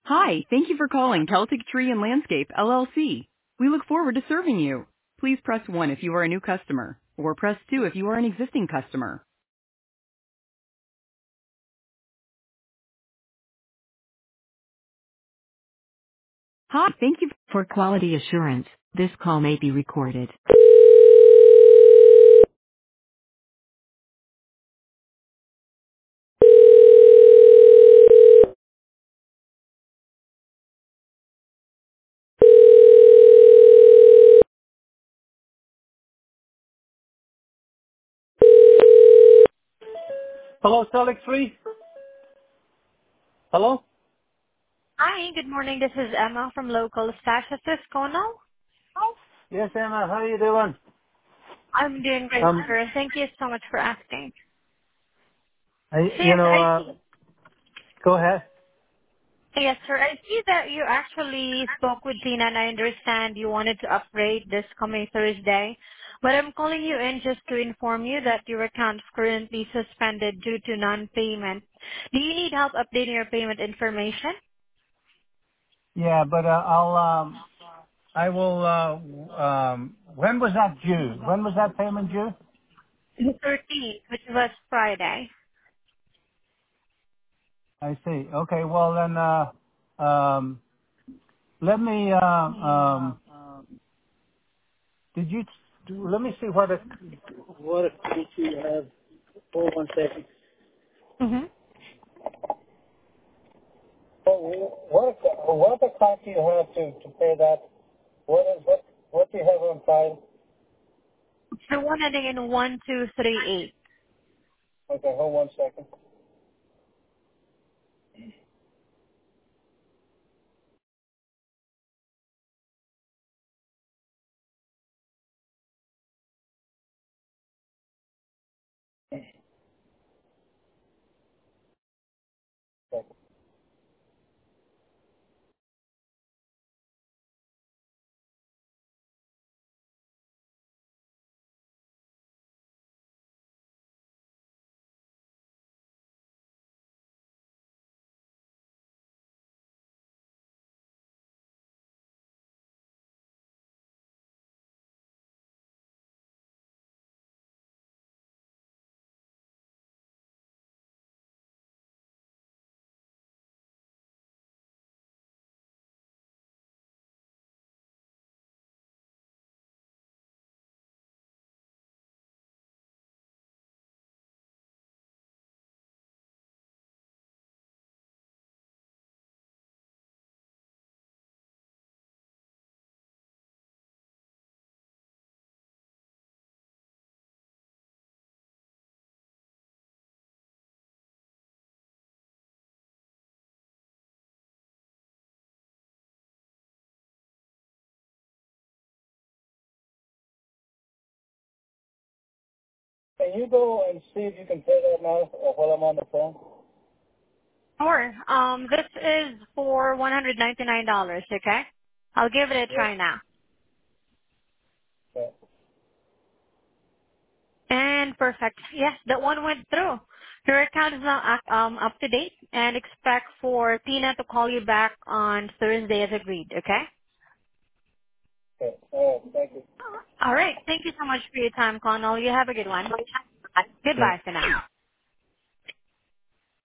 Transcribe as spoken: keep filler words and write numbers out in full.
Hi, thank you for calling Celtic Tree and Landscape, L L C. We look forward to serving you. Please press one if you are a new customer, or press two if you are an existing customer. Hi, thank you. For quality assurance, this call may be recorded. Hello, Celtic Tree. Hello? Hi, good morning. This is Emma from Local Stash. Is this Kono? Yes, Emma, how are you doing? I'm doing great, Um, sir. Thank you so much for asking. I, So you yes, know, I uh, see. go ahead. Yes, sir. I see that you actually spoke with Tina, and I understand you wanted to upgrade this coming Thursday. But I'm calling you in just to inform you that your account is currently suspended due to non-payment. Do you need help updating your payment information? Yeah, but uh, I'll, um, I will, uh, um, when was that due? When was that payment due? The thirteenth, which was Friday. I see. Okay, well then, uh, um, let me, uh, um, did you, let me see what it, what account you have. Hold one second. Mm-hmm. What, what, what account do you have to, to pay that? What is, what, what do you have on file? The one ending in one two three eight. Okay, hold one second. Can you go and see if you can pay that now uh, while I'm on the phone? Sure. Um, this is for one hundred ninety-nine dollars, okay? I'll give it a Yeah. try now. Yeah. And perfect. Yes, that one went through. Your account is now ac- um, up to date, and expect for Tina to call you back on Thursday as agreed, okay? Okay. All right. Thank you. All right. Thank you so much for your time, Connell. You have a good one. Yeah. Goodbye for now.